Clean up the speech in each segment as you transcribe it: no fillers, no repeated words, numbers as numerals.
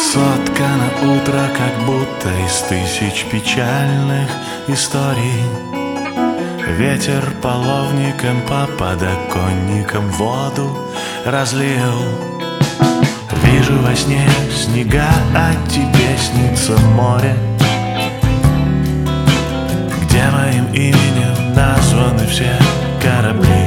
Соткано утро, как будто из тысяч печальных историй. Ветер половником по подоконникам воду разлил. Вижу во сне снега, а тебе снится море, где моим именем названы все корабли.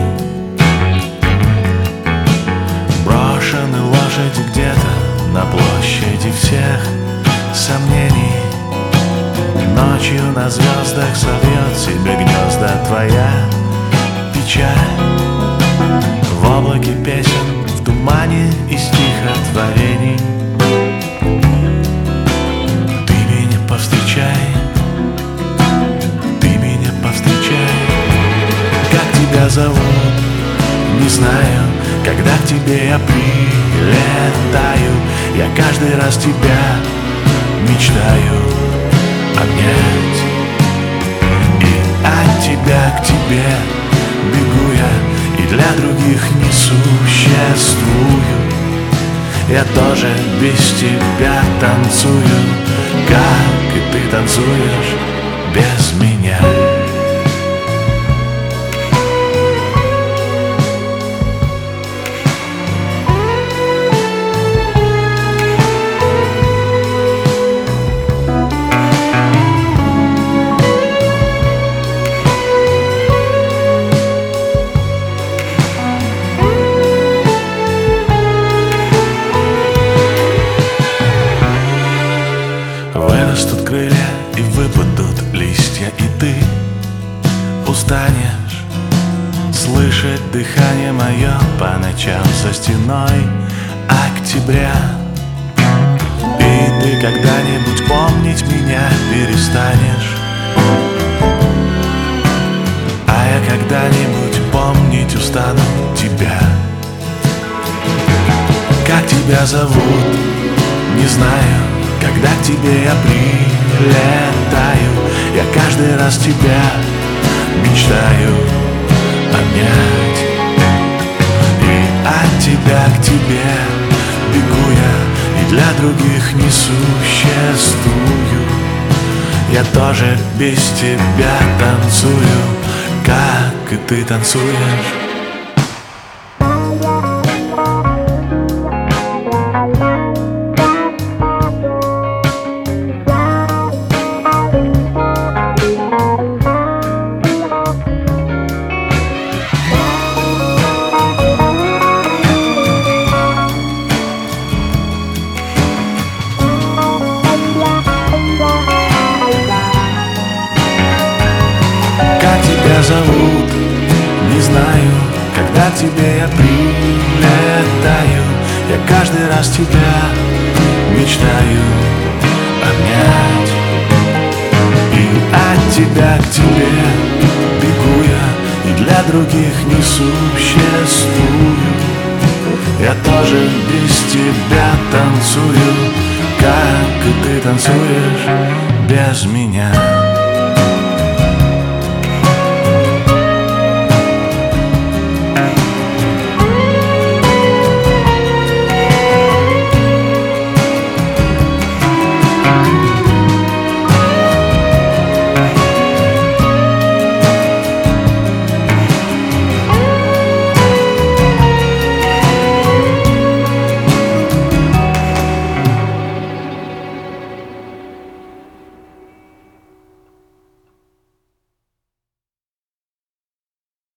Брошены лошади где-то на площади всех сомнений. Ночью на звездах совьет себе гнезда твоя печаль. В облаке песен, в тумане и стихотворений. Ты меня повстречай, ты меня повстречай. Как тебя зовут, не знаю. Когда к тебе я прилетаю, я каждый раз тебя мечтаю обнять. И от тебя к тебе бегу я, и для других не существую. Я тоже без тебя танцую, как и ты танцуешь без меня. Вырастут крылья и выпадут листья, и ты устанешь слышать дыхание мое по ночам за стеной октября. И ты когда-нибудь помнить меня перестанешь, а я когда-нибудь помнить устану тебя. Как тебя зовут, не знаю. Когда к тебе я прилетаю, я каждый раз тебя мечтаю обнять. И от тебя к тебе бегу я, и для других не существую. Я тоже без тебя танцую, как и ты танцуешь. Зовут, не знаю. Когда к тебе я прилетаю, я каждый раз тебя мечтаю обнять. И от тебя к тебе бегу я, и для других не существую. Я тоже без тебя танцую, как и ты танцуешь без меня.